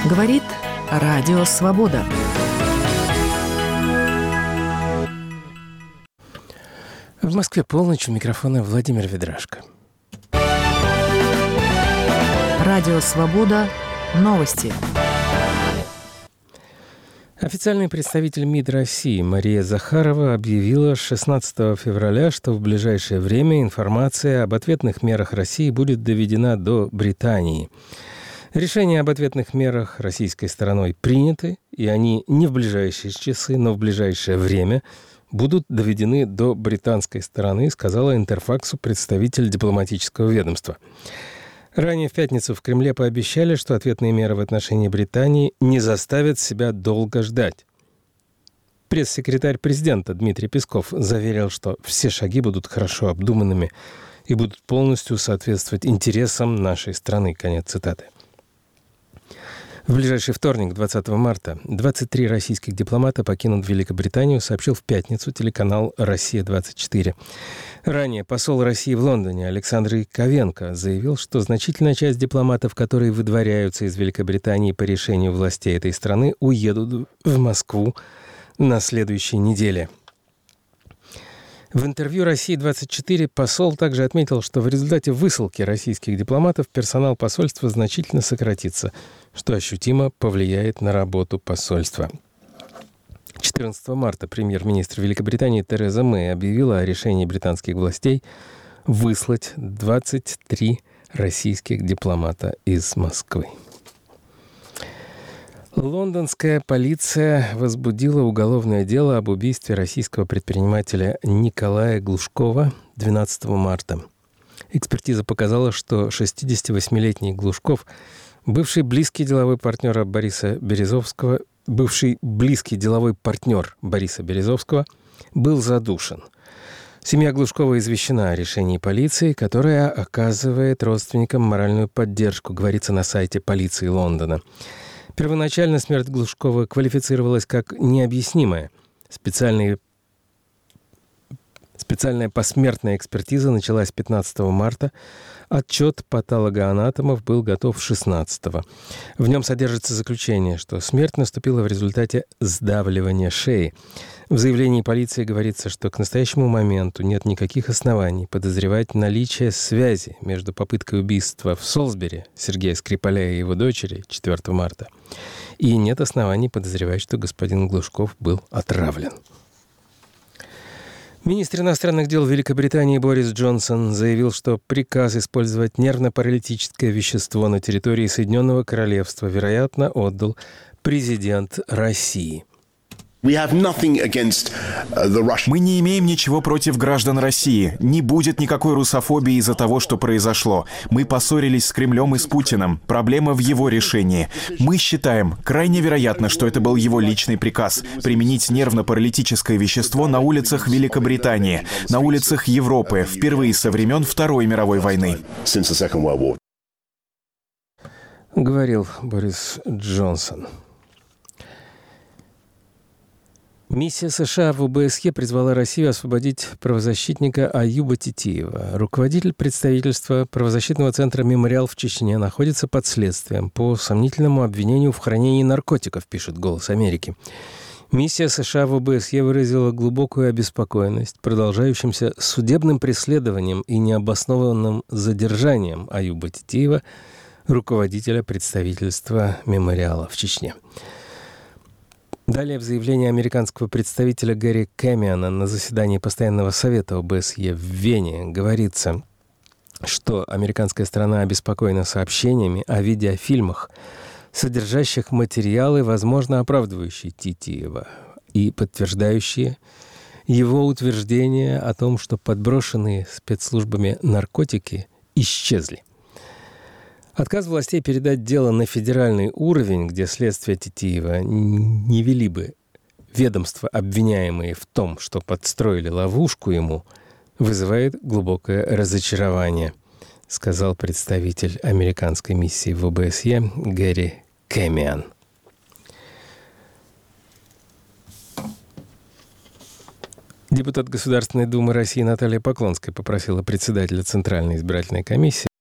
Говорит Радио Свобода. В Москве полночь, у микрофона Владимир Ведрашко. Радио Свобода. Новости. Официальный представитель МИД России Мария Захарова объявила 16 февраля, что в ближайшее время информация об ответных мерах России будет доведена до Британии. Решения об ответных мерах российской стороной приняты, и они не в ближайшие часы, но в ближайшее время будут доведены до британской стороны, сказала Интерфаксу представитель дипломатического ведомства. Ранее в пятницу в Кремле пообещали, что ответные меры в отношении Британии не заставят себя долго ждать. Пресс-секретарь президента Дмитрий Песков заверил, что все шаги будут хорошо обдуманными и будут полностью соответствовать интересам нашей страны. Конец цитаты. В ближайший вторник, 20 марта, 23 российских дипломата покинут Великобританию, сообщил в пятницу телеканал «Россия-24». Ранее посол России в Лондоне Александр Яковенко заявил, что значительная часть дипломатов, которые выдворяются из Великобритании по решению властей этой страны, уедут в Москву на следующей неделе. В интервью «России-24» посол также отметил, что в результате высылки российских дипломатов персонал посольства значительно сократится, что ощутимо повлияет на работу посольства. 14 марта премьер-министр Великобритании Тереза Мэй объявила о решении британских властей выслать 23 российских дипломата из Москвы. Лондонская полиция возбудила уголовное дело об убийстве российского предпринимателя Николая Глушкова 12 марта. Экспертиза показала, что 68-летний Глушков, бывший близкий деловой партнер Бориса Березовского, был задушен. Семья Глушкова извещена о решении полиции, которая оказывает родственникам моральную поддержку, говорится на сайте полиции Лондона. Первоначально смерть Глушкова квалифицировалась как необъяснимая. Специальная посмертная экспертиза началась 15 марта. Отчет патологоанатомов был готов 16-го. В нем содержится заключение, что смерть наступила в результате сдавливания шеи. В заявлении полиции говорится, что к настоящему моменту нет никаких оснований подозревать наличие связи между попыткой убийства в Солсбери Сергея Скрипаля и его дочери 4 марта и нет оснований подозревать, что господин Глушков был отравлен. Министр иностранных дел Великобритании Борис Джонсон заявил, что приказ использовать нервно-паралитическое вещество на территории Соединенного Королевства, вероятно, отдал президент России. Мы не имеем ничего против граждан России. Не будет никакой русофобии из-за того, что произошло. Мы поссорились с Кремлем и с Путиным. Проблема в его решении. Мы считаем, крайне вероятно, что это был его личный приказ применить нервно-паралитическое вещество на улицах Великобритании, на улицах Европы, впервые со времен Второй мировой войны. Говорил Борис Джонсон. Миссия США в ОБСЕ призвала Россию освободить правозащитника Аюба Титиева. Руководитель представительства правозащитного центра «Мемориал» в Чечне находится под следствием по сомнительному обвинению в хранении наркотиков, пишет «Голос Америки». Миссия США в ОБСЕ выразила глубокую обеспокоенность продолжающимся судебным преследованием и необоснованным задержанием Аюба Титиева, руководителя представительства «Мемориала» в Чечне. Далее в заявлении американского представителя Гэри Кэмиона на заседании Постоянного совета ОБСЕ в Вене говорится, что американская сторона обеспокоена сообщениями о видеофильмах, содержащих материалы, возможно, оправдывающие Титиева и подтверждающие его утверждение о том, что подброшенные спецслужбами наркотики исчезли. Отказ властей передать дело на федеральный уровень, где следствие Титиева не вели бы ведомства, обвиняемые в том, что подстроили ловушку ему, вызывает глубокое разочарование, сказал представитель американской миссии в ОБСЕ Гэри Кэмион. Депутат Государственной Думы России Наталья Поклонская попросила председателя Центральной избирательной комиссии